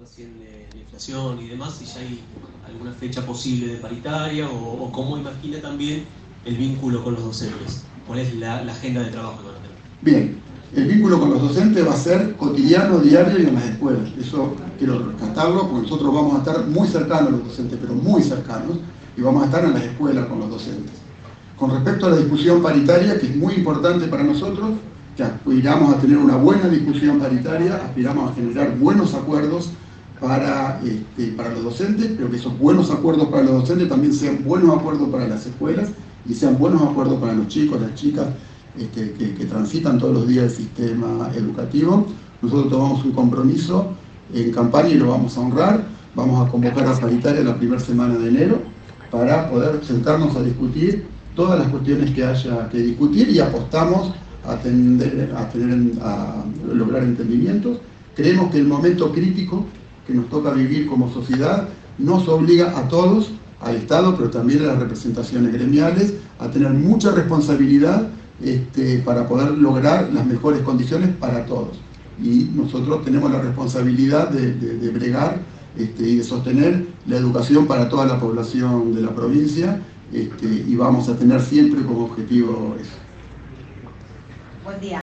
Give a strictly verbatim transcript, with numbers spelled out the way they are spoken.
recién eh, la inflación y demás, si ya hay alguna fecha posible de paritaria o, o cómo imagina también el vínculo con los docentes. ¿Cuál es la, la agenda de trabajo que van a tener? Bien, el vínculo con los docentes va a ser cotidiano, diario y en las escuelas. Eso quiero rescatarlo porque nosotros vamos a estar muy cercanos a los docentes, pero muy cercanos, y vamos a estar en las escuelas con los docentes. Con respecto a la discusión paritaria, que es muy importante para nosotros, que aspiramos a tener una buena discusión paritaria, aspiramos a generar buenos acuerdos para, este, para los docentes, pero que esos buenos acuerdos para los docentes también sean buenos acuerdos para las escuelas y sean buenos acuerdos para los chicos, las chicas este, que, que transitan todos los días el sistema educativo. Nosotros tomamos un compromiso en campaña y lo vamos a honrar. Vamos a convocar a paritaria la primera semana de enero para poder sentarnos a discutir todas las cuestiones que haya que discutir y apostamos a, tender, a, tener, a lograr entendimientos. Creemos que el momento crítico que nos toca vivir como sociedad nos obliga a todos, al Estado, pero también a las representaciones gremiales, a tener mucha responsabilidad este, para poder lograr las mejores condiciones para todos. Y nosotros tenemos la responsabilidad de, de, de bregar este, y de sostener la educación para toda la población de la provincia. Este, y vamos a tener siempre como objetivo eso. Buen día.